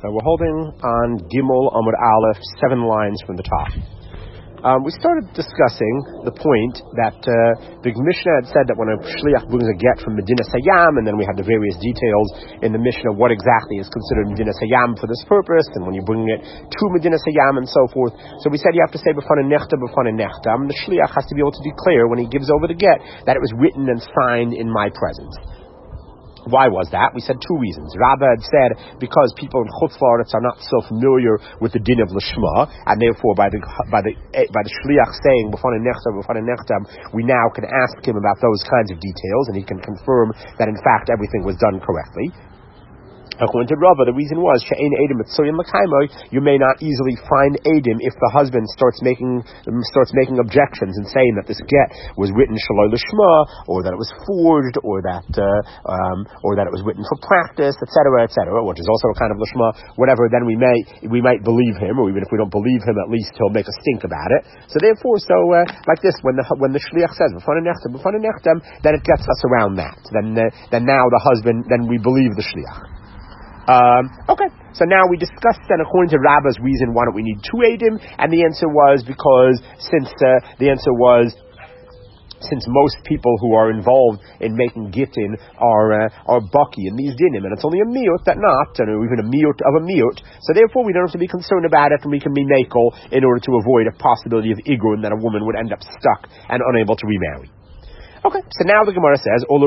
We're holding on Gimel Amud Aleph, 7 lines from the top. We started discussing the point that the Mishnah had said that when a shliach brings a get from Medina Sayyam, and then we have the various details in the Mishnah what exactly is considered Medina Sayyam for this purpose, and when you're bringing it to Medina Sayyam and so forth. So we said you have to say b'fana nechta, b'fana nechtam. The shliach has to be able to declare when he gives over the get that it was written and signed in my presence. Why was that? We said 2 reasons. Rabbah had said because people in Chutz La'aretz are not so familiar with the din of Lishma, and therefore by the shliach saying b'fana nechtam, we now can ask him about those kinds of details, and he can confirm that in fact everything was done correctly. According to Rava, the reason was you may not easily find Eidim if the husband starts making objections and saying that this get was written shaloi lishma, or that it was forged, or that it was written for practice, etc., which is also a kind of lishma. Whatever, then we might believe him, or even if we don't believe him, at least he'll make a stink about it. So therefore, like this, when the shliach says b'fana nechtam, then it gets us around that. Then now the husband, then we believe the shliach. Okay, so now we discussed then according to Rabbah's reason why don't we need 2 Eidim, and the answer was because since most people who are involved in making gittin are baki in these dinim, and it's only a miut that not, or even a miut of a miut, so therefore we don't have to be concerned about it, and we can be makel in order to avoid a possibility of igrun that a woman would end up stuck and unable to remarry. Okay, so now the Gemara says, what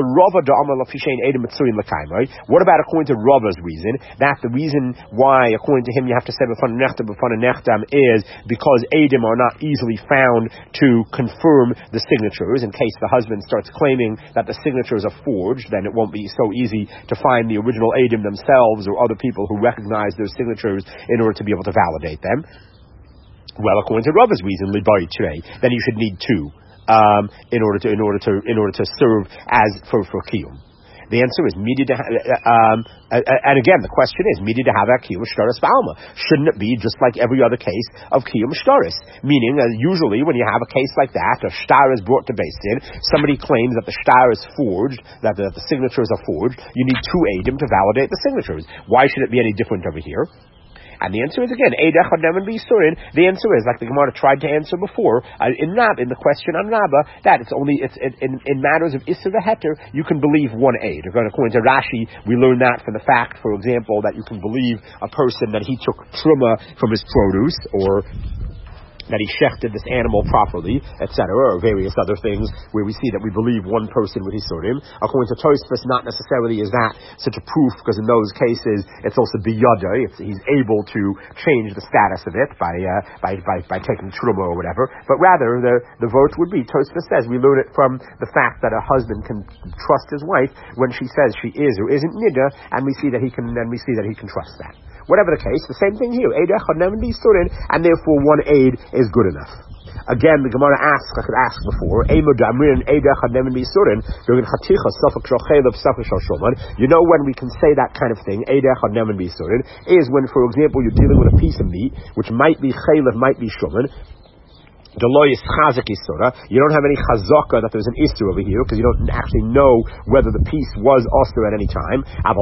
about according to Rava's reason? That the reason why, according to him, you have to say b'fana nechtam is because Eidim are not easily found to confirm the signatures. In case the husband starts claiming that the signatures are forged, then it won't be so easy to find the original Eidim themselves or other people who recognize those signatures in order to be able to validate them. Well, according to Rava's reason, then you should need 2. In order to serve as for kiyum. The answer is and again the question is to have a kiyum shtaris b'alma. Shouldn't it be just like every other case of kiyum shtaris? Meaning, usually when you have a case like that, a shtar is brought to Beis Din, somebody claims that the shtar is forged, that the signatures are forged. You need 2 Eidim to validate the signatures. Why should it be any different over here? And the answer is again, the answer is, like the Gemara tried to answer before, in the question on Rabbah, that it's in matters of Isser v'Heter, you can believe 1 aid. According to Rashi, we learn that from the fact, for example, that you can believe a person that he took truma from his produce, or that he shechted this animal properly, etc., or various other things where we see that we believe one person with Hisurim. According to Tosfos, not necessarily is that such a proof, because in those cases it's also biyada, he's able to change the status of it by taking truma or whatever. But rather, the vote would be, Tosfos says, we learn it from the fact that a husband can trust his wife when she says she is or isn't nida, and we see that he can trust that. Whatever the case, the same thing here. And therefore 1 aid is good enough. Again, the Gemara asks, like I asked before, you know when we can say that kind of thing, is when, for example, you're dealing with a piece of meat, which might be chaylev, might be shuman. You don't have any chazaka that there's an issue over here because you don't actually know whether the piece was osir at any time.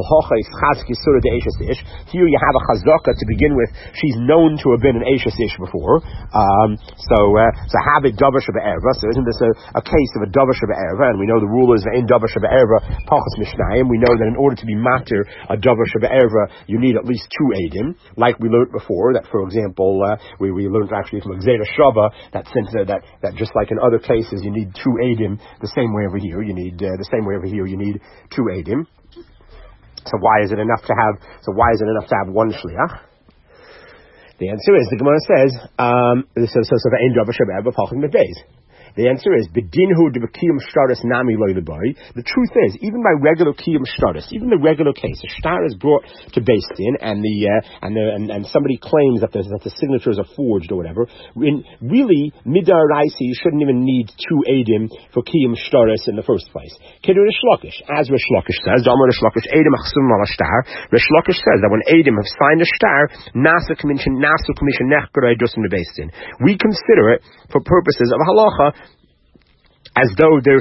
Here you have a chazaka to begin with. She's known to have been an eishes ish before. So have a davar sheba'erva. So isn't this a case of a davar sheba'erva? And we know the rule is in davar sheba'erva pachas mishnayim. We know that in order to be matir a davar sheba'erva, you need at least 2 edim, like we learned before. That, for example, we learned actually from Gzeira Shava that since that just like in other cases you need 2 Eidim, the same way over here you need 2 Eidim. So why is it enough to have 1 shliach? The answer is, the Gemara says, the answer is, the truth is, even by regular kiyum shtaris, even the regular case, a shtar is brought to Beis Din, and somebody claims that the signatures are forged or whatever. Really, midar raisi, you shouldn't even need 2 edim for kiyum shtaris in the first place. Kedu Rish Lakish, as Rish Lakish says, Damar Rish Lakish, edim achsum ala shtar. Rish Lakish says that when edim have signed a shtar, nasu commission nechkarei dusim Beis Din. We consider it for purposes of halacha as though their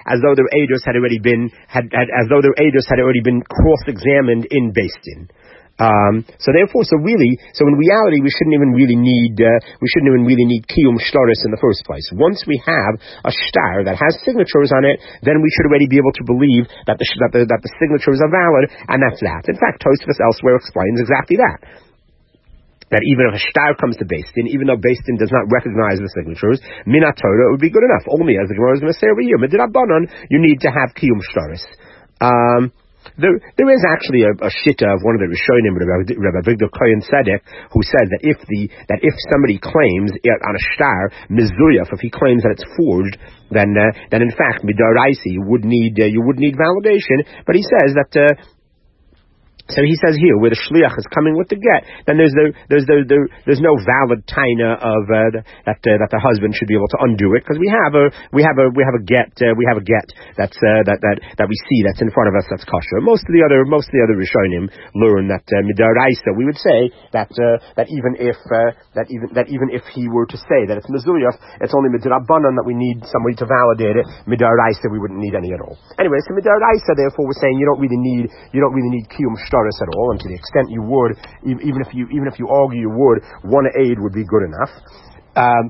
eidos had already been cross-examined in Beis Din. So in reality, we shouldn't even really need kiyum shtaris in the first place. Once we have a shtar that has signatures on it, then we should already be able to believe that the signatures are valid, and that's that. In fact, Tosfos elsewhere explains exactly that. That even if a shtar comes to Beis Din, even though Beis Din does not recognize the signatures, Minat Torah, it would be good enough. Only, as the Gemara is going to say over here, Midrabanan, you need to have kiyum shtaris. There is actually a shitta of one of the Rishonim, Rabbi Avigdor Kohen Tzedek, who says that if somebody claims on a shtar mizuyaf, if he claims that it's forged, then in fact midaraisi you would need validation. But he says that. So he says here, where the shliach is coming with the get, then there's no valid taina of that the husband should be able to undo it, because we have a get that we see that's in front of us that's kosher. Most of the other Rishonim learn that midaraisa, we would say that even if he were to say that it's mezuyaf, it's only midrabanan that we need somebody to validate it. Midaraisa we wouldn't need any at all. Anyway, so midaraisa, therefore, we're saying you don't really need kiyum at all, and to the extent you would, even if you argue you would, one aid would be good enough.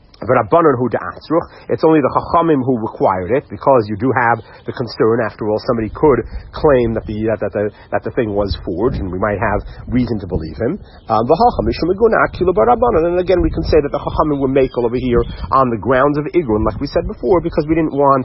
It's only the Chachamim who required it, because you do have the concern. After all, somebody could claim that the thing was forged, and we might have reason to believe him. And again, we can say that the Chachamim were makel over here on the grounds of Igrun, like we said before, because we don't want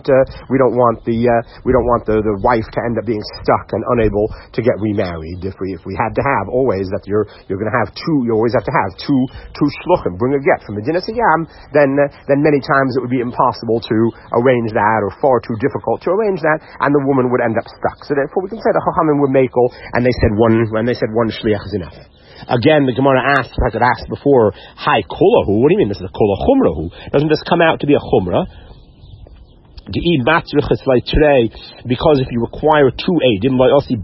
the wife to end up being stuck and unable to get remarried. If we had to have always that you're going to have two, you always have to have two shluchim bring a get from Medina Siyam, then many times it would be impossible to arrange that, or far too difficult to arrange that, and the woman would end up stuck. So therefore, we can say the Chachamim were makel, and they said one shliach is enough. Again, the Gemara asked, as it asked before, Hi kolahu. What do you mean this is a kola chumrahu? Doesn't this come out to be a chumrah? Because if you require two eidim,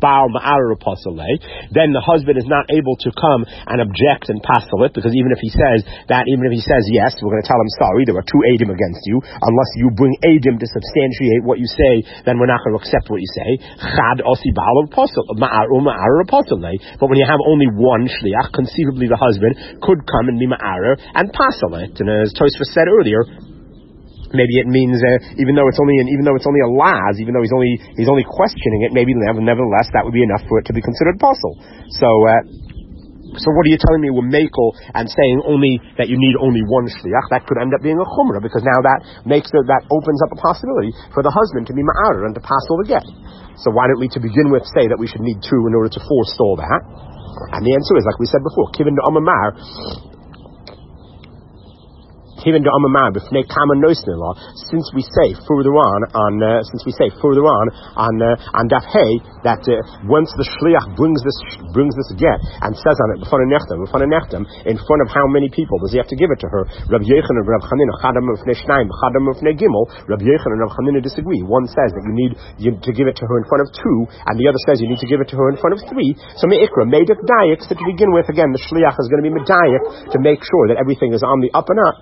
then the husband is not able to come and object and passel it, because even if he says yes, we're going to tell him sorry, there are two eidim against you. Unless you bring eidim to substantiate what you say, then we're not going to accept what you say. But when you have only one shliach, conceivably the husband could come and be ma'arer and passel it. And as Tosfos said earlier, maybe it means even though it's only a laz, even though he's only questioning it, maybe nevertheless that would be enough for it to be considered puzzle. So what are you telling me? We're makel and saying only that you need only one shliach? That could end up being a chumrah, because now that opens up a possibility for the husband to be ma'arer and to passel the get. So why don't we, to begin with, say that we should need two in order to forestall that? And the answer is, like we said before, kivin de amamar. Since we say further on Daf Hey that once the shliach brings this get and says on it in front of how many people does he have to give it to her? Rabbi Yochanan and Rabbi Chanina disagree. One says that you need to give it to her in front of two, and the other says you need to give it to her in front of three. So me'ikra medik dayak. So to begin with, again, the shliach is going to be medayak to make sure that everything is on the up and up.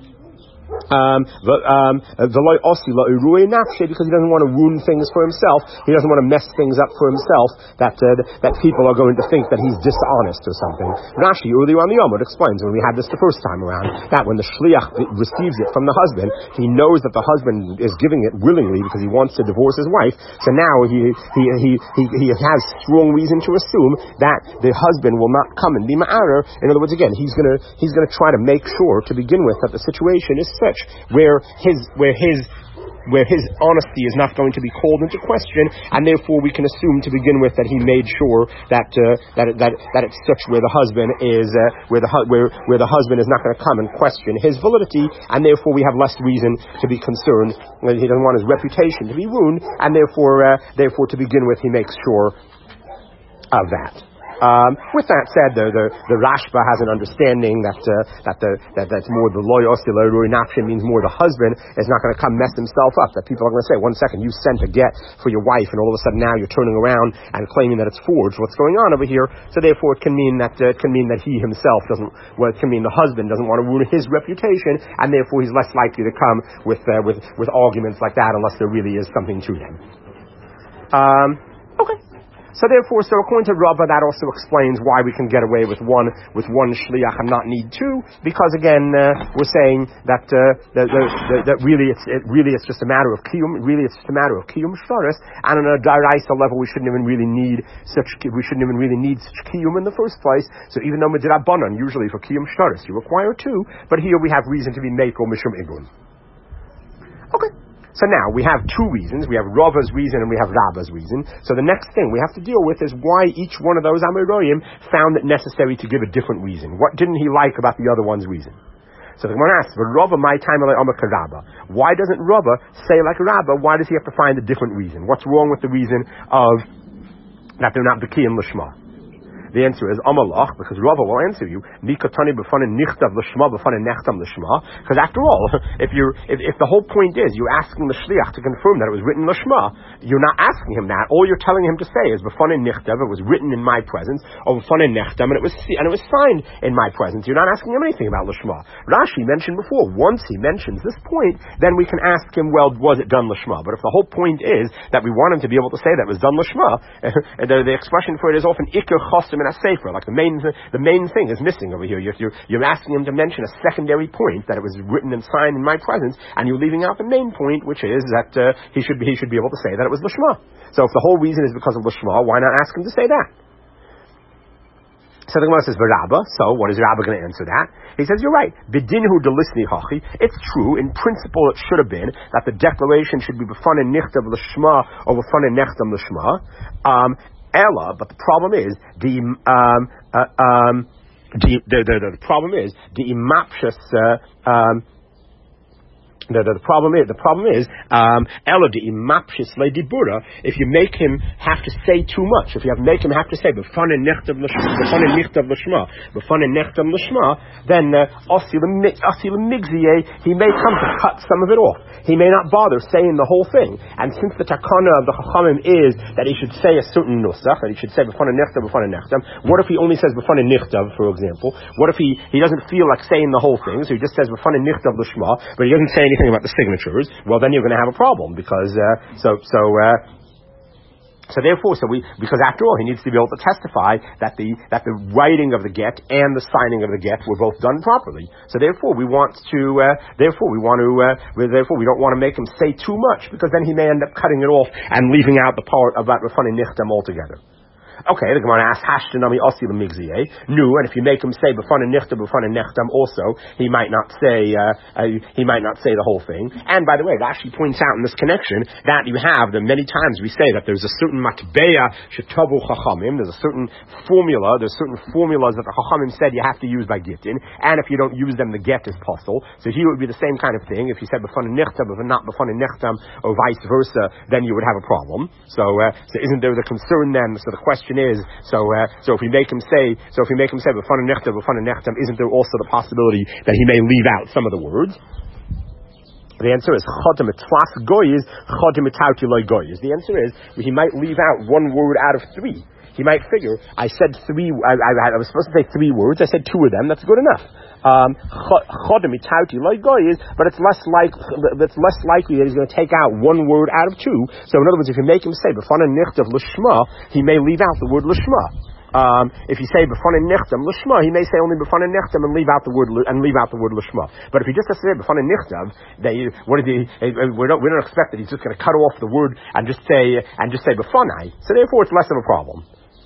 Because he doesn't want to ruin things for himself. He doesn't want to mess things up for himself, that people are going to think that he's dishonest or something. Rashi earlier on the Yomud explains, when we had this the first time around, that when the shliach receives it from the husband, he knows that the husband is giving it willingly because he wants to divorce his wife. So now he has strong reason to assume that the husband will not come and be ma'arer. In other words, again, he's gonna try to make sure to begin with that the situation is such where his honesty is not going to be called into question, and therefore we can assume to begin with that he made sure that it's such where the husband is where the husband is not going to come and question his validity, and therefore we have less reason to be concerned. He doesn't want his reputation to be ruined, and therefore to begin with he makes sure of that. With that said, the Rashba has an understanding that's more the loy osi loy rui nafshe, means more the husband is not going to come mess himself up. That people are going to say, 1 second, you sent a get for your wife, and all of a sudden now you're turning around and claiming that it's forged. What's going on over here? So therefore, it can mean that he himself doesn't. Well, it can mean the husband doesn't want to ruin his reputation, and therefore he's less likely to come with arguments like that unless there really is something to them. Okay. So therefore, according to Rava, that also explains why we can get away with one shliach and not need two, because again, we're saying that really it's just a matter of kiyum. Really, it's just a matter of kiyum shtaris, and on a daraisa level, we shouldn't even really need such kiyum in the first place. So even though midrabanan, usually for kiyum shtaris, you require two, but here we have reason to be meiko mishum igun. Okay. So now, we have two reasons. We have Rava's reason and we have Rabba's reason. So the next thing we have to deal with is why each one of those Amoraim found it necessary to give a different reason. What didn't he like about the other one's reason? So the Gemara asks, Rava, my time Rabba. Why doesn't Rava say like Rabba? Why does he have to find a different reason? What's wrong with the reason of that they're not B'kiyim L'shma? The answer is Amalach, because Rava will answer you, Mikatani b'fanin nichtav l'shma b'fanin nechtam l'shma. Because after all, if the whole point is you're asking the shliach to confirm that it was written l'shma, you're not asking him that. All you're telling him to say is b'fanin nichtav, it was written in my presence, or b'fanin nechtam, and it was signed in my presence. You're not asking him anything about l'shma. Rashi mentioned before, once he mentions this point, then we can ask him, well, was it done l'shma? But if the whole point is that we want him to be able to say that it was done l'shma, the expression for it is often ikar chosim in a sefer, like the main thing is missing over here. You're asking him to mention a secondary point that it was written and signed in my presence, and you're leaving out the main point, which is that he should be able to say that it was l'shma. So if the whole reason is because of l'shma, why not ask him to say that? So the Gemara says, Rabba. So what is Rabba going to answer that? He says, you're right. B'dinhu delisni hachi. It's true. In principle, it should have been that the declaration should be b'fanin nichtav l'shma or b'fanin nechtam l'shma. Ella, but the problem is the problem is the imapshus. The problem is Elodi imapshis leidibura. If you make him have to say too much, if you make him have to say b'fanin nichtav l'shma, then asil migziye, he may come to cut some of it off. He may not bother saying the whole thing. And since the takana of the chachamim is that he should say a certain nusach, that he should say b'fanin nechtam, what if he only says b'fanin nichtav, for example? What if he doesn't feel like saying the whole thing, so he just says b'fanin nichtav l'shma, but he doesn't say anything about the signatures? Well, then you're going to have a problem because because after all, he needs to be able to testify that the writing of the get and the signing of the get were both done properly. So therefore, we don't want to make him say too much, because then he may end up cutting it off and leaving out the part about Rafani Nichtam altogether. Okay, the Gemara asks, Hashtanami Osi L'Migziye. No, and if you make him say B'fanin Nichtam, B'fanin Nechtam also, he might not say the whole thing. And by the way, Rashi points out in this connection that you have, many times we say that there's a certain matbeya shetavu chachamim, there's certain formulas that the chachamim said you have to use by gittin, and if you don't use them, the get is possible. So here it would be the same kind of thing. If you said B'fanin Nichtam, but not B'fanin Nechtam, or vice versa, then you would have a problem. So isn't there the concern then? So the question is, so if we make him say b'fanin nechtam, isn't there also the possibility that he may leave out some of the words? The answer is chodem etlas goyis, chodem etauti loy goyis. The answer is he might leave out one word out of three. He might figure, I said three. I was supposed to say three words. I said two of them. That's good enough. Chodem etauti loy goyis, but it's less likely that he's going to take out one word out of two. So in other words, if you make him say b'fanin nichtav l'shma, he may leave out the word l'shma. If you say b'fanin nechtam l'shma, he may say only b'fanin nechtam and leave out the word l'shma. But if he just has to say b'fanin nechtam, we don't expect that he's just going to cut off the word and just say b'fanai. So therefore, it's less of a problem.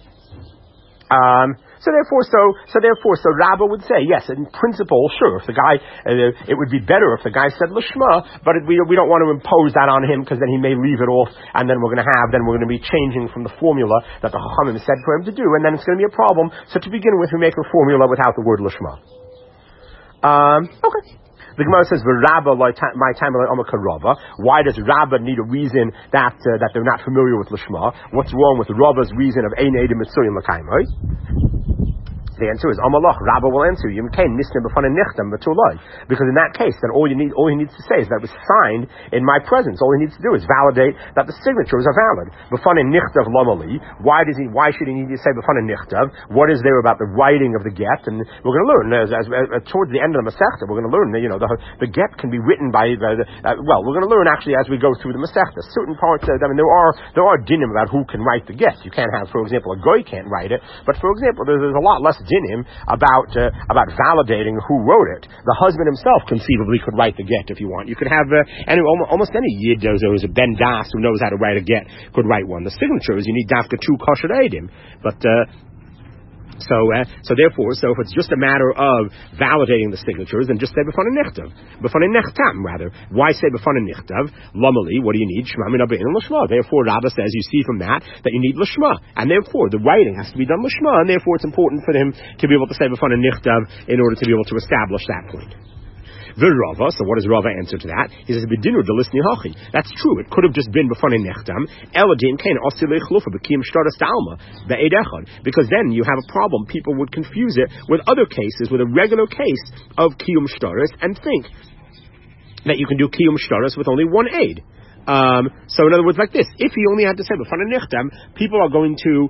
So Rabba would say, yes, in principle, sure, if the guy, it would be better if the guy said Lishma, but we don't want to impose that on him, because then he may leave it off, and then we're going to be changing from the formula that the Chachamim said for him to do, and then it's going to be a problem. So to begin with, we make a formula without the word Lishma. Okay. The Gemara says, my time Rabba. Why does Rabba need a reason that they're not familiar with Lishma? What's wrong with Rabba's reason of Ein Edim Mitzurim L'Kaimai? The answer is Amalach. Rabba will answer you. Because in that case, then all he needs to say is that it was signed in my presence. All he needs to do is validate that the signatures are valid. B'fanen nichtav lamali. Why should he need to say b'fanen nichtav? What is there about the writing of the get? And we're going to learn as towards the end of the Masechta, we're going to learn that the get can be written by we're going to learn actually as we go through the Masechta. Certain parts, there are dinim about who can write the get. You can't have, for example, a goy can't write it, but for example, there's a lot less dinim about validating who wrote it. The husband himself conceivably could write the get if you want. You could have almost any yid who's a ben das who knows how to write a get could write one. The signatures you need dafka two kosher edim, but. So if it's just a matter of validating the signatures, then just say b'fanen nechtav, b'fanen nechtam rather. Why say b'fanen nechtav? Lamali, what do you need? Shema min abein l'shma. Therefore, Rabbah says you see from that you need l'shma, and therefore the writing has to be done l'shma, and therefore it's important for him to be able to say b'fanen nechtav in order to be able to establish that point. Rava, so what does Rava answer to that? He says, "B'dinu delisni hachi." That's true. It could have just been b'fanei nechtam. Eladin kain osilei chlufa b'kiyum shtaras dalma be'ed echad. Because then you have a problem. People would confuse it with other cases, with a regular case of kiyum shtaras, and think that you can do kiyum shtaras with only one aid. So in other words, like this: if he only had to say b'fanei nechtam, people are going to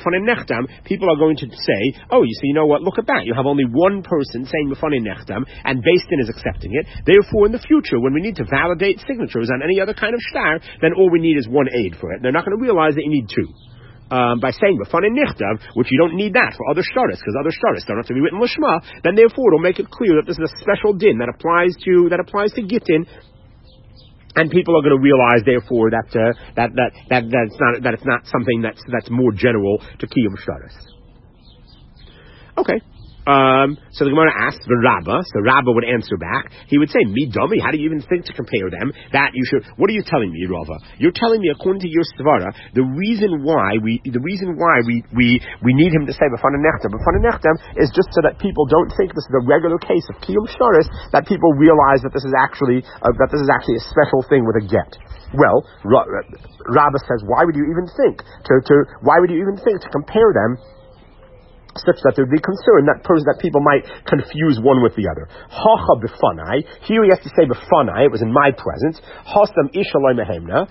say, "Oh, you know what? Look at that! You have only one person saying b'fanei nechtam, and Beis Din is accepting it. Therefore, in the future, when we need to validate signatures on any other kind of shtar, then all we need is one aid for it. They're not going to realize that you need two." By saying b'fanei nechtav, which you don't need that for other shtaris, because other shtaris don't have to be written l'shma, then therefore it'll make it clear that this is a special din that applies to gittin. And people are going to realize, therefore, that it's not something that's more general to kiyum shtaris. Okay. So the Gemara asks the Rabbah, so Rabbah would answer back. He would say, "Me dummy, how do you even think to compare them? That you should. What are you telling me, Rava? You're telling me, according to your svara, the reason why we need him to say b'fanei nechtam is just so that people don't think this is a regular case of kiyum shtaris, that people realize that this is actually a special thing with a get." Well, Rabbah says, why would you even think to compare them such that there would be concern that people might confuse one with the other? Hacha b'fanai. Here he has to say b'fanai. It was in my presence. Hasam ishaloi mehemna.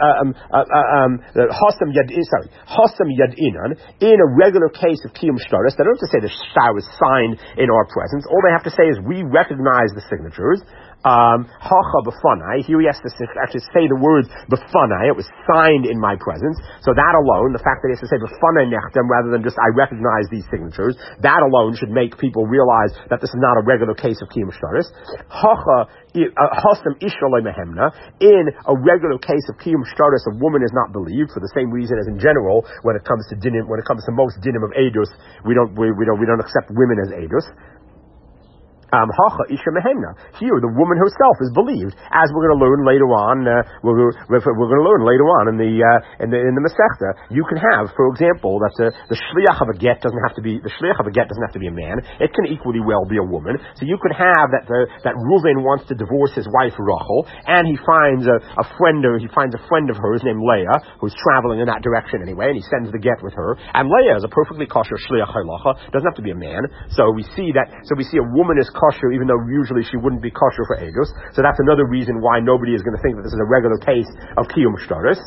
Hasam yadinan. In a regular case of kiyum shtaris, they don't have to say the shtar was signed in our presence. All they have to say is we recognize the signatures. Hacha b'fanai. Here he has to actually say the words b'fanai. It was signed in my presence. So that alone, the fact that he has to say b'fanai nechtem rather than just I recognize these signatures, that alone should make people realize that this is not a regular case of kiyum shtaris. Hacha hasam ishalei mehemna. In a regular case of kiyum shtaris, a woman is not believed for the same reason as in general when it comes to most dinim of edus, we don't accept women as edus. Hacha isha mehemna. Here, the woman herself is believed, as we're going to learn later on. We're going to learn later on in the Masechta. You can have, for example, that the shliach of a get doesn't have to be a man. It can equally well be a woman. So you could have that Reuven wants to divorce his wife Rachel, and he finds a friend of hers named Leah who's traveling in that direction anyway, and he sends the get with her. And Leah is a perfectly kosher shliach halacha. Doesn't have to be a man. So we see a woman is kosher, even though usually she wouldn't be kosher for edus. So that's another reason why nobody is going to think that this is a regular case of kiyum shtaris.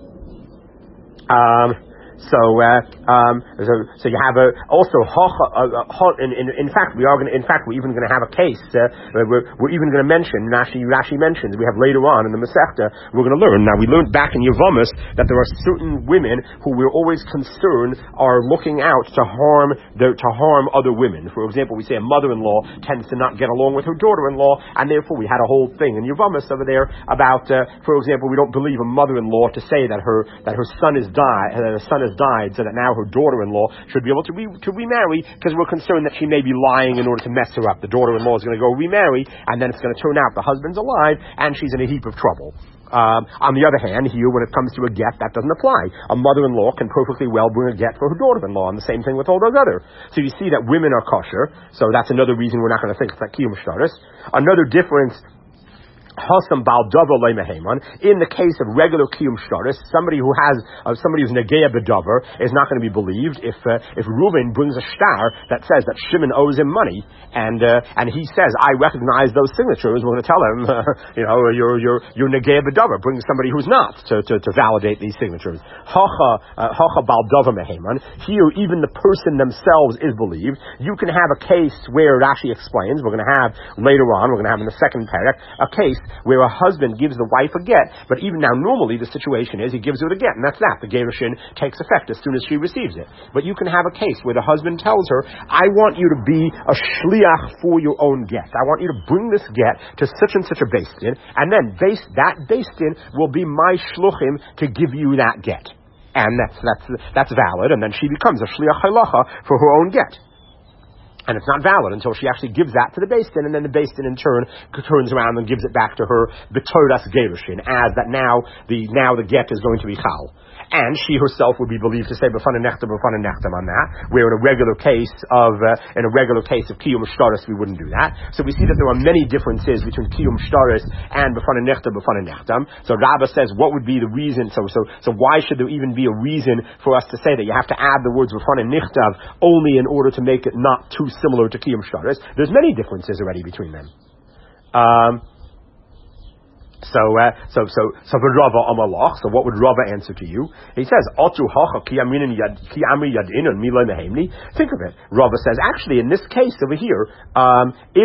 So you have also in fact we're even going to have a case. We're even going to mention Rashi mentions we have later on in the Masechta. We're going to learn. Now we learned back in Yevamos that there are certain women who we're always concerned are looking out to harm other women. For example, we say a mother-in-law tends to not get along with her daughter-in-law, and therefore we had a whole thing in Yevamos over there about, for example, we don't believe a mother-in-law to say that her son has died, so that now her daughter-in-law should be able to remarry, because we're concerned that she may be lying in order to mess her up. The daughter-in-law is going to go remarry, and then it's going to turn out the husband's alive, and she's in a heap of trouble. On the other hand, here, when it comes to a get, that doesn't apply. A mother-in-law can perfectly well bring a get for her daughter-in-law, and the same thing with all those other. So you see that women are kosher, so that's another reason we're not going to think it's like kiyum shtaris. Another difference In the case of regular kiyum shtaris, somebody who's negeya bedover is not going to be believed if Reuben brings a shtar that says that Shimon owes him money, and he says, I recognize those signatures. We're going to tell him, you're negeya bedover. Bring somebody who's not to validate these signatures. Here, even the person themselves is believed. You can have a case where Rashi explains. We're going to have later on. We're going to have in the second parak a case where a husband gives the wife a get, but even now normally the situation is he gives her the get, and that's that. The gerushin takes effect as soon as she receives it. But you can have a case where the husband tells her, I want you to be a shliach for your own get. I want you to bring this get to such and such a beis din, and then that beis din will be my shluchim to give you that get. And that's valid, and then she becomes a shliach halacha for her own get. And it's not valid until she actually gives that to the beis din, and then the beis din in turn turns around and gives it back to her b'toras gerushin, as that now the get is going to be chal. And she herself would be believed to say b'fana nechtam on that, where in a regular case of kiyum shtaris we wouldn't do that. So we see that there are many differences between kiyum shtaris and b'fana nechtam. So Rabbah says, what would be the reason? So why should there even be a reason for us to say that you have to add the words b'fana nechtam only in order to make it not too similar to kiyum shtaris? There's many differences already between them. So for Rava Amalach, so what would Rava answer to you? He says, Otu hacha ki amri yad'in and milay mehemni. Think of it. Rava says, actually, in this case over here, if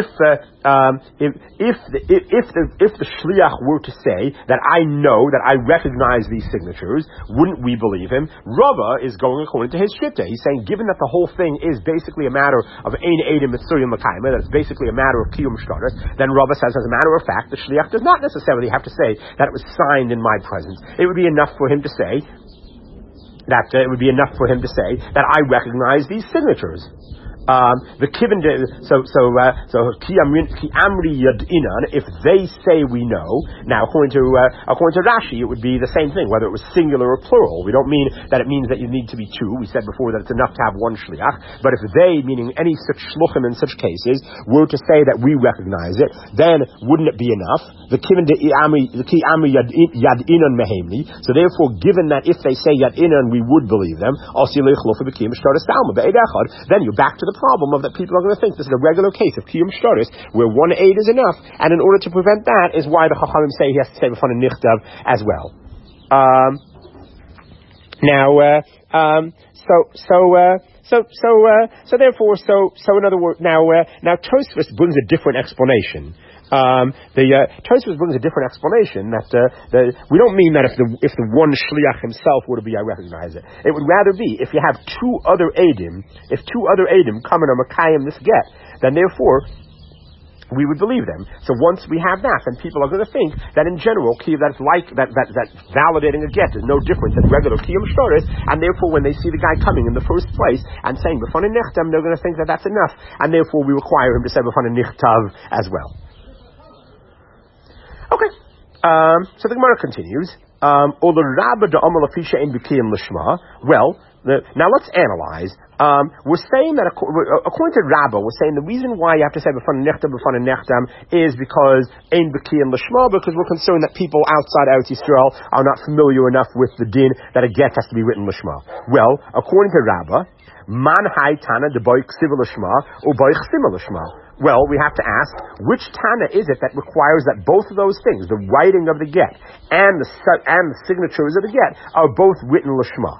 the shliach were to say that I know, that I recognize these signatures, wouldn't we believe him? Rava is going according to his shitta. He's saying, given that the whole thing is basically a matter of ein edim mitzurim l'kaima, that it's basically a matter of kiyum shtaris, then Rava says, as a matter of fact, the shliach does not necessarily have to say that it was signed in my presence. It would be enough for him to say that I recognize these signatures. The kivin ki amri yad'inan, if they say we know. Now according to Rashi, it would be the same thing, whether it was singular or plural. We don't mean that it means that you need to be two. We said before that it's enough to have one shliach. But if they, meaning any such shluchim in such cases, were to say that we recognize it, then wouldn't it be enough? The kivin ki amri yad'inan mehemli. So therefore, given that if they say yad'inan, we would believe them. Then you're back to the problem of that people are going to think this is a regular case of kiyum shtaris where one aid is enough, and in order to prevent that is why the chachamim say he has to say b'fana nichtav as well. So in other words, now Tosfos brings a different explanation. Tosfos brings a different explanation that we don't mean that if the one shliach himself were to be, I recognize it. It would rather be if you have two other edim come and are makayim this get, then therefore we would believe them. So once we have that, then people are going to think that in general, that's like that validating a get is no different than regular kiyum shtaris, and therefore when they see the guy coming in the first place and saying b'fana nechtam, they're going to think that that's enough, and therefore we require him to say b'fana nichtav as well. Okay, so the Gemara continues. Well, now let's analyze. We're saying that according to Rabbah, we're saying the reason why you have to say b'fana nechtam is because ein b'kiyim l'shma, because we're concerned that people outside Eretz Yisrael are not familiar enough with the din that a get has to be written l'shma. Well, according to Rabbah, man hai tana de boy ksiv l'shma or boy chsim l'shma. Well, we have to ask, which Tana is it that requires that both of those things, the writing of the get and the signatures of the get, are both written l'shma?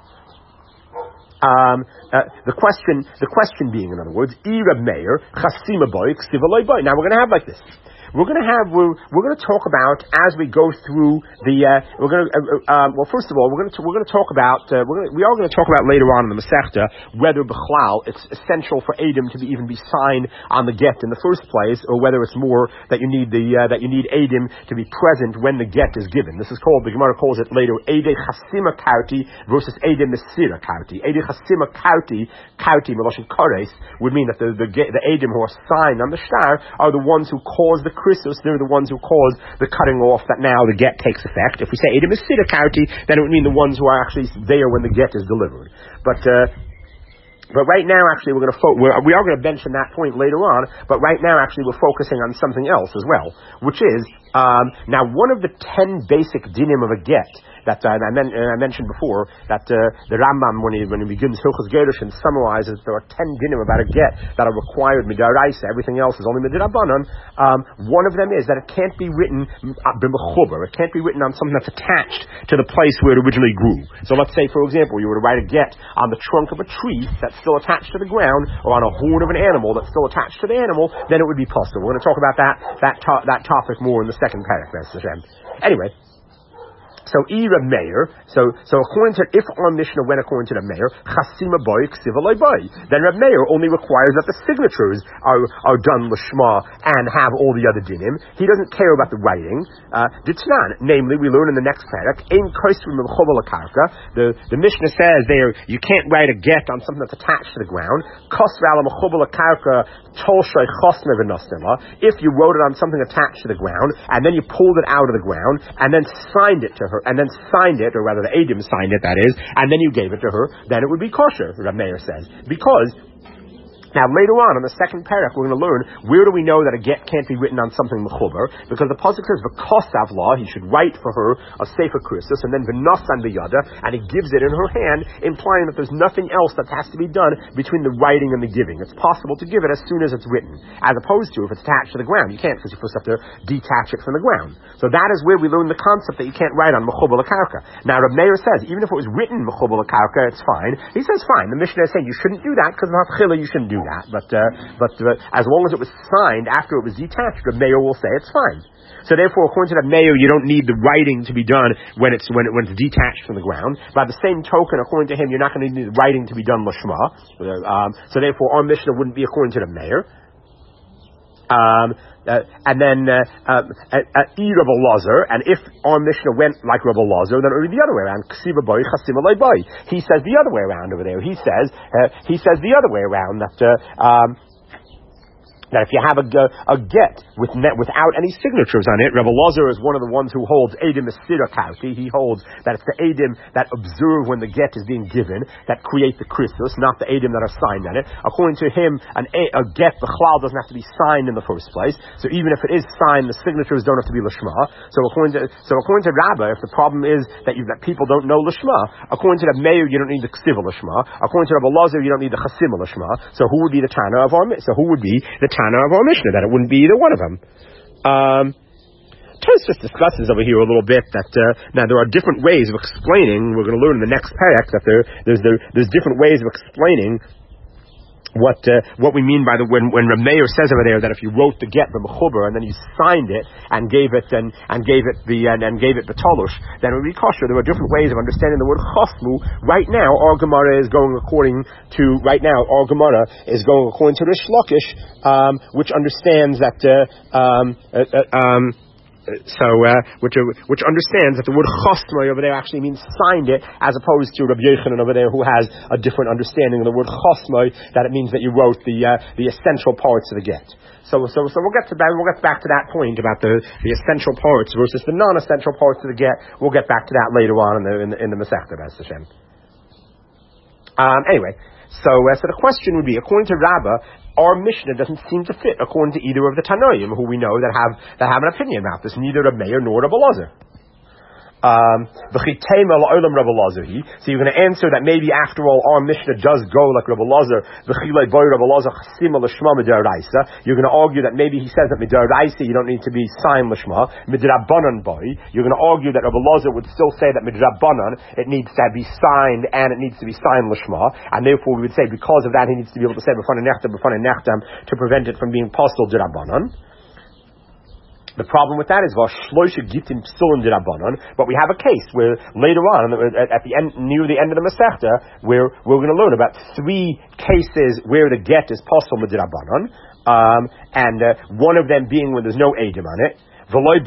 The question being, in other words, Ira Meir chasima boy ksiv loy boy. Now we're going to have like this. We're going to talk about as we go through the. First of all, we are going to talk about later on in the Masechta whether b'chlal it's essential for Edom to even be signed on the get in the first place, or whether it's more that you need Edom to be present when the get is given. This is called, the Gemara calls it later, Edei Chasima Kauti versus Edei Mesira Kauti. Edei Chasima Kauti Meloshin Kores would mean that the Edom who are signed on the shtar are the ones who cause the Christos, they're the ones who cause the cutting off that now the get takes effect. If we say Edom Mesira Kauti, then it would mean the ones who are actually there when the get is delivered. But But right now, actually, we are going to mention that point later on, but right now, actually, we're focusing on something else as well, which is, now one of the 10 basic dinim of a get, that I mentioned before, that the Rambam, when he begins Hilchos Gerushin, summarizes there are 10 dinim about a get that are required midaraisa. Everything else is only midirabanan. One of them is that it can't be written b'mechuber. It can't be written on something that's attached to the place where it originally grew. So let's say, for example, you were to write a get on the trunk of a tree that's still attached to the ground, or on a horn of an animal that's still attached to the animal, then it would be possible. We're going to talk about that topic more in the second parak. Anyway. So Ira Meir, so according to, if our Mishnah went according to the Meir, Chasima boy, Ksiva loy boy, then Reb Meir only requires that the signatures are done l'shma and have all the other dinim. He doesn't care about the writing. Ditnan, namely, we learn in the next parak, Ein Koisrim Mechovel Karka. The Mishnah says there, you can't write a get on something that's attached to the ground. Kosra Mechovel Karka Tolshay Chosne V'Nostela. If you wrote it on something attached to the ground, and then you pulled it out of the ground, and then signed it to her, and then signed it, or rather the Adim signed it, that is, and then you gave it to her, then it would be kosher, Reb Meir says. Because now, later on, in the second parak, we're going to learn where do we know that a get can't be written on something mechuber, because the pasuk says v'kosav law, he should write for her a sefer krisus, and then v'nosan b'yada, and he gives it in her hand, implying that there's nothing else that has to be done between the writing and the giving. It's possible to give it as soon as it's written, as opposed to if it's attached to the ground. You can't, because you first have to detach it from the ground. So that is where we learn the concept that you can't write on mechuber l'karka. Now, Reb Meir says, even if it was written mechuber l'karka, it's fine. He says, fine. The Mishnah is saying you shouldn't do that, because of chila, you shouldn't do that. But as long as it was signed after it was detached, the mayor will say it's fine. So therefore, according to the mayor, you don't need the writing to be done when it's detached from the ground. By the same token, according to him, you're not going to need the writing to be done lashma. So therefore, our Mishnah wouldn't be according to the mayor. And then Rabbi Lazar, and if our Mishnah went like Rabbi Lazar, then it would be the other way around. Ksiva boy, chasima loy boy. He says the other way around over there. He says the other way around that if you have a get without any signatures on it, Rebbe Lazar is one of the ones who holds Eidim Esira Kauti. He holds that it's the Eidim that observe when the get is being given that create the Christus, not the Eidim that are signed on it. According to him, a get, the Chlal, doesn't have to be signed in the first place. So even if it is signed, the signatures don't have to be Lishma. So according to Rabbah, if the problem is that people don't know Lishma, according to the Meir, you don't need the Ksiva Lishma. According to Rebbe Lazar, you don't need the Chasima Lishma. So who would be the Tana of our Mishnah? Of our Mishnah, that it wouldn't be either one of them. Tosfos discusses over here a little bit that now there are different ways of explaining. We're going to learn in the next parak that there's different ways of explaining what we mean by when Reb Meir says over there that if you wrote the get the mechuber and then you signed it and gave it betolush, then it would be kosher. There are different ways of understanding the word chosmu. Right now, our Gemara is going according to Rish Lakish, which understands that which understands that the word chosmai over there actually means signed it, as opposed to Rabbi Yochanan over there, who has a different understanding of the word chosmai, that it means that you wrote the essential parts of the get. So we'll get back to that point about the essential parts versus the non-essential parts of the get. We'll get back to that later on in the Masechta, B'ez Hashem. Anyway, so the question would be, according to Rabbah, our Mishnah doesn't seem to fit according to either of the Tanoim, who we know that have an opinion about this, neither Reb Meir nor Rabbi Lazar. So you're going to answer that maybe after all our Mishnah does go like Rabbi Lazar. You're going to argue that maybe he says that midaraisa you don't need to be signed lishma. Midrabanan boy. You're going to argue that Rabbi Lazar would still say that midrabanan it needs to be signed and it needs to be signed lishma, and therefore we would say because of that he needs to be able to say b'fana nechtam to prevent it from being postal dirabanan. The problem with that is Shloisha Gittin Psulim Dirabanan, but we have a case where later on, at the end, near the end of the Masechta, where we're going to learn about 3 cases where the get is possible Dirabanan, and one of them being when there's no Eidim on it. And even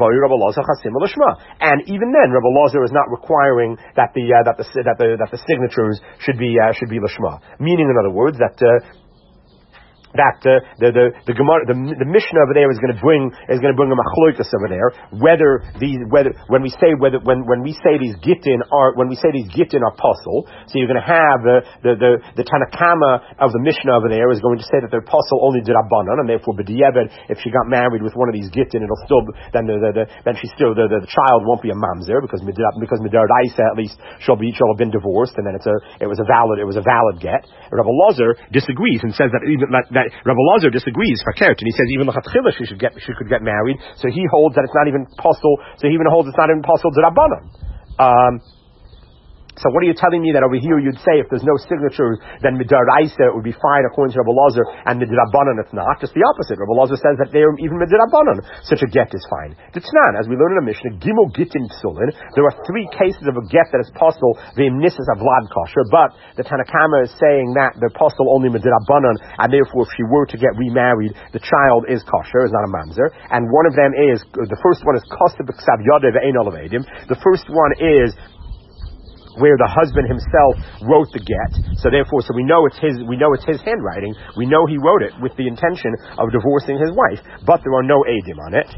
then, Rabbi Lazar is not requiring that the signatures should be lishma. Meaning, in other words, that the Gemara, the Mishnah over there is going to bring a machlokas over there whether when we say these gittin are puzzle. So you're going to have the Tanakama of the Mishnah over there is going to say that they're puzzle only did Rabbanan, and therefore b'diavad if she got married with one of these gittin, it'll still then the child won't be a mamzer because midaraisa at least she'll have been divorced, and then it was a valid get. Rabbi Lazar disagrees and says that Rabbi Lazar disagrees fakert, and he says even l'chatchila she could get married. So he holds that it's not even possible. So he even holds it's not even possible to Rabbanan. So what are you telling me that over here you'd say if there's no signatures, then midaraisa it would be fine according to Rabbi Lazar, and midrabanan it's not? Just the opposite. Rabbi Lazar says that there even midrabanan such a get is fine. T'tznan, as we learn in the Mishnah, gimel gittin psulin. There are 3 cases of a get that is possible v'imnisas of vlad kosher, but the Tanakama is saying that they're possible only midrabanan, and therefore if she were to get remarried, the child is kosher, is not a mamzer. And one of them is the first one is kosev b'ksav yodeh ve'ein olav edim. The first one is where the husband himself wrote the get, so we know it's his handwriting. We know he wrote it with the intention of divorcing his wife, but there are no edim on it.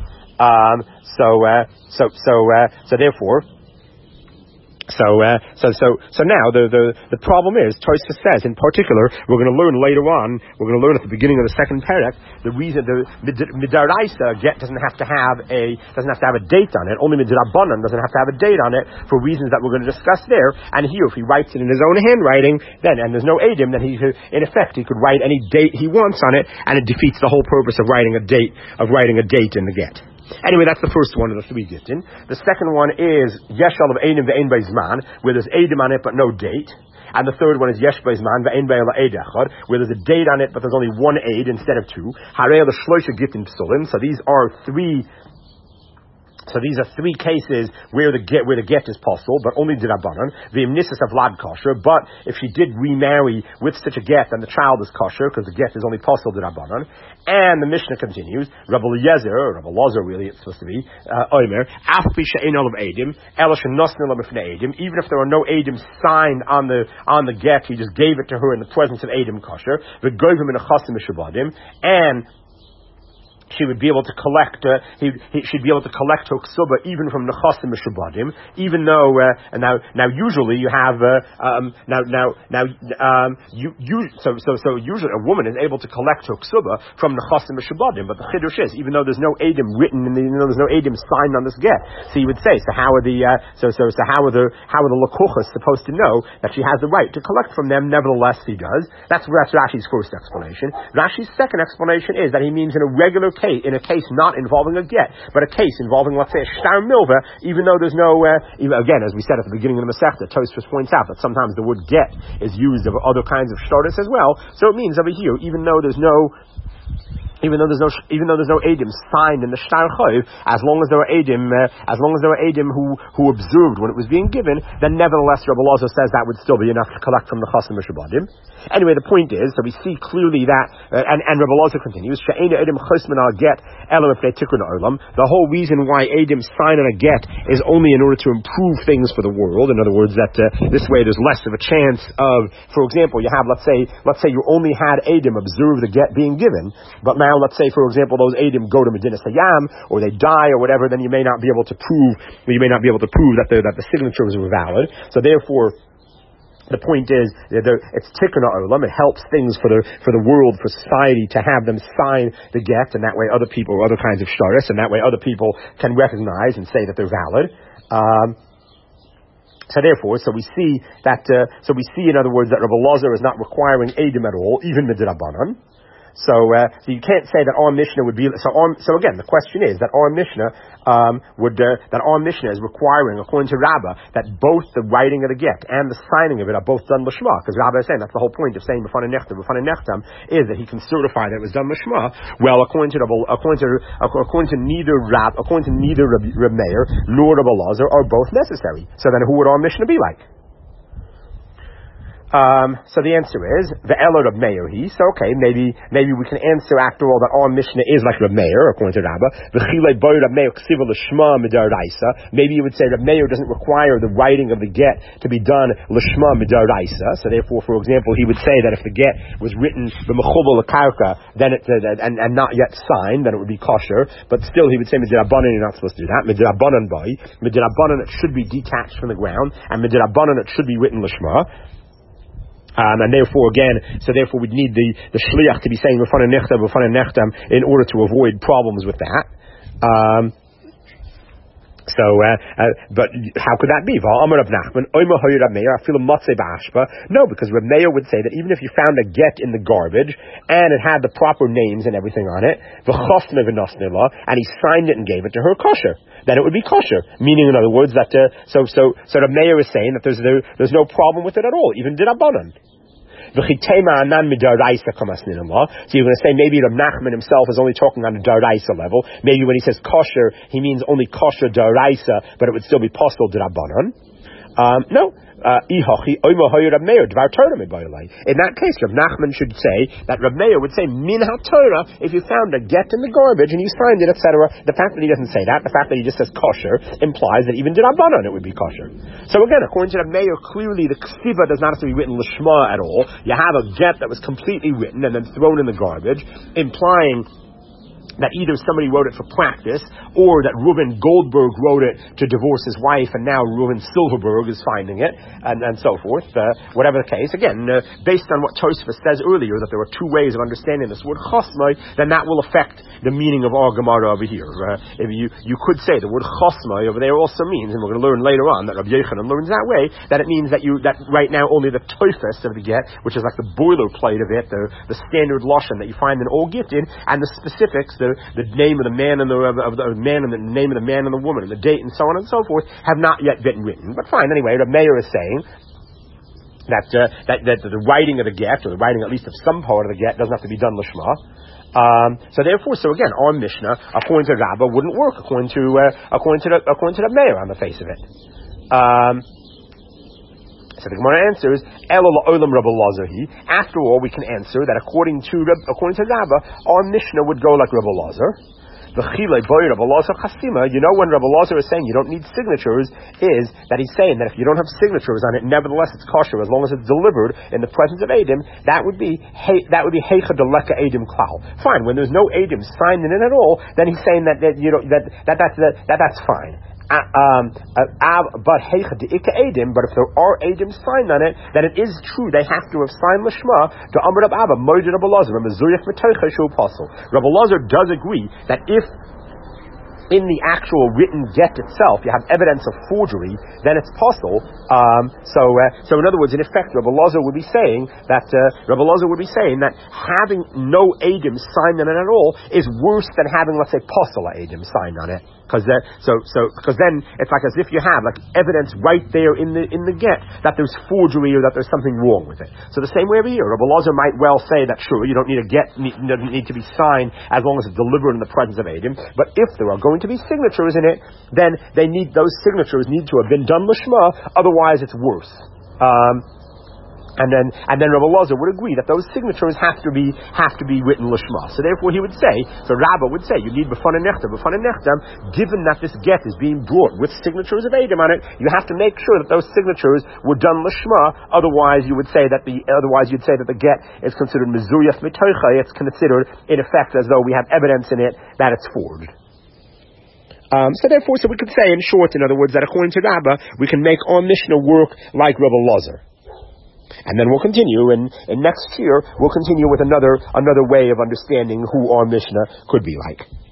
So now the problem is, Tosfos says in particular, we're going to learn later on, at the beginning of the second parak, the reason the midaraisa get doesn't have to have a date on it. Only midrabanan doesn't have to have a date on it for reasons that we're going to discuss there. And here, if he writes it in his own handwriting, and there's no edim, then he could write any date he wants on it, and it defeats the whole purpose of writing a date in the get. Anyway, that's the first one of the 3 gittin. The second one is yeshal of einim ve'ein beizman, where there's edim on it but no date. And the third one is yesh beizman ve'ein be'ela eid echad, where there's a date on it but there's only 1 eid instead of 2. Harei the shloisha gittin psulim. So these are 3 cases where the get is possible, but only dirabanan. The imnisas of vlad kosher. But if she did remarry with such a get, then the child is kosher because the get is only possible dirabanan. And the Mishnah continues. Rabbi Lazar really it's supposed to be omer afpi she'ein olav edim ela shenosnu la b'fnei edim. Even if there are no edim signed on the get, he just gave it to her in the presence of edim kosher. V'goyvim in a chasim mishabadim, and she would be able to collect. She'd be able to collect her ksuba even from nechasim mishabadim. Even though now usually you have so usually a woman is able to collect her ksuba from nechasim mishabadim. But the chiddush is even though there's no edim written and there's no edim signed on this get. So you would say how are the lakuchas supposed to know that she has the right to collect from them? Nevertheless, he does. That's Rashi's first explanation. Rashi's second explanation is that he means in a regular case, in a case not involving a get, but a case involving, let's say, a shtar milva, even though there's no, again, as we said at the beginning of the Masechta, Tosfos points out that sometimes the word get is used of other kinds of shtartis as well. So it means over here, even though there's no edim signed in the shtar chayv, as long as there were edim who observed when it was being given, then nevertheless Rabbi Lazar says that would still be enough to collect from the chasim mishabadim. Anyway, the point is, so we see clearly that, and Rabbi Lazar continues, she'eina edim chosman al get ela if they tikkun olam. The whole reason why edim sign on a get is only in order to improve things for the world. In other words, that this way there's less of a chance of, for example, you have let's say you only had edim observe the get being given, but now let's say, for example, those edim go to Medinas Hayam, or they die, or whatever, then you may not be able to prove that the signatures were valid. So therefore, the point is, it's tikkun ha'olam. It helps things for the world, for society, to have them sign the get, and that way other people, or other kinds of shtaris, and that way other people can recognize and say that they're valid. So we see, in other words, that Rabbi Lazar is not requiring edim at all, even midrabanan. So you can't say that our Mishnah would be so again the question is that our Mishnah is requiring, according to Rabbah, that both the writing of the get and the signing of it are both done lishma, because Rabbah is saying that's the whole point of saying b'fanei nechtam is that he can certify that it was done lishma. Well, according to neither Reb Meir nor Rabbi Lazar are both necessary. So then who would our Mishnah be like? So the answer is the Elo Reb Meir he. So okay, maybe we can answer after all that our Mishnah is like Reb Meir according to Rabbah. Maybe you would say Reb Meir doesn't require the writing of the get to be done l'shma midaraisa. So therefore, for example, he would say that if the get was written b'mechubal l'karka, then and not yet signed, then it would be kosher. But still, he would say midirabanan you're not supposed to do that. Midirabanan it should be detached from the ground, and midirabanan it should be written l'shma. And therefore, therefore we'd need the shliach to be saying b'fana nechtam in order to avoid problems with that. But how could that be? No, because Reb Meir would say that even if you found a get in the garbage and it had the proper names and everything on it, and he signed it and gave it to her kosher, then it would be kosher. Meaning, in other words, that so Reb Meir is saying that there's no problem with it at all, even dirabanan. So you're going to say maybe Reb Nachman himself is only talking on a daraisa level. Maybe when he says kosher, he means only kosher daraisa, but it would still be possible dirabanan. No. In that case, Reb Nachman should say that Reb Meir would say min ha-Torah if you found a get in the garbage and you signed it, etc. The fact that he doesn't say that, the fact that he just says kosher, implies that even dirabanan it would be kosher. So again, according to Reb Meir, clearly the ksiva does not have to be written l'shma at all. You have a get that was completely written and then thrown in the garbage, implying that either somebody wrote it for practice, or that Reuven Goldberg wrote it to divorce his wife, and now Reuven Silverberg is finding it, and so forth. Whatever the case, again, based on what Tosfos says earlier, that there are two ways of understanding this word chosmai, then that will affect the meaning of our Gemara over here. If you could say the word chosmai over there also means, and we're going to learn later on that Rabbi Yochanan learns that way, that it means that right now only the Tosfos of the get, which is like the boilerplate of it, the standard lashon that you find in all gifted, and the specifics, the name of the man and the man and the name of the man and the woman and the date and so on and so forth have not yet been written. But fine, anyway, the mayor is saying that the writing of the get, or the writing at least of some part of the get, doesn't have to be done l'shma. So again, our Mishnah, according to Rabbah, wouldn't work according to the mayor on the face of it. So the Gemara answers, Elo la'olam Rabbi Lazar. After all, we can answer that according to Rabbah, our Mishnah would go like Rabbi Lazar. You know, when Rabbi Lazar is saying you don't need signatures, is that he's saying that if you don't have signatures on it, nevertheless it's kosher as long as it's delivered in the presence of Eidim. That would be heicha deleka Eidim klal. Fine, when there's no Eidim signed in it at all, then he's saying that's fine. But if there are Eidim signed on it, then it is true they have to have signed l'shma to Amr Rab Abba Moed Rabbi Lazar and Mezuyach Metocha Shu Apostle. Rabbi Lazar does agree that if in the actual written get itself you have evidence of forgery, then it's possible. So in other words, in effect, Rabbi Lazar would be saying that having no Eidim signed on it at all is worse than having, let's say, Posela Eidim signed on it. Because then it's like as if you have like evidence right there in the get that there's forgery or that there's something wrong with it. So the same way over here, Rabbi Lazar might well say that sure, you don't need a get, doesn't need to be signed as long as it's delivered in the presence of Eidim. But if there are going to be signatures in it, then those signatures need to have been done l'shma, otherwise it's worse. And then Rabbi Lazar would agree that those signatures have to be written l'shma. So therefore he would say, so Rabbah would say, you need b'fana nechtam, given that this get is being brought with signatures of Eidim on it, you have to make sure that those signatures were done l'shma, otherwise you'd say that the get is considered mezuyach mitocha, it's considered in effect as though we have evidence in it that it's forged. So we could say in short, in other words, that according to Rabbah, we can make our Mishnah work like Rabbi Lazar. And then we'll continue, and next year we'll continue with another way of understanding who our Mishnah could be like.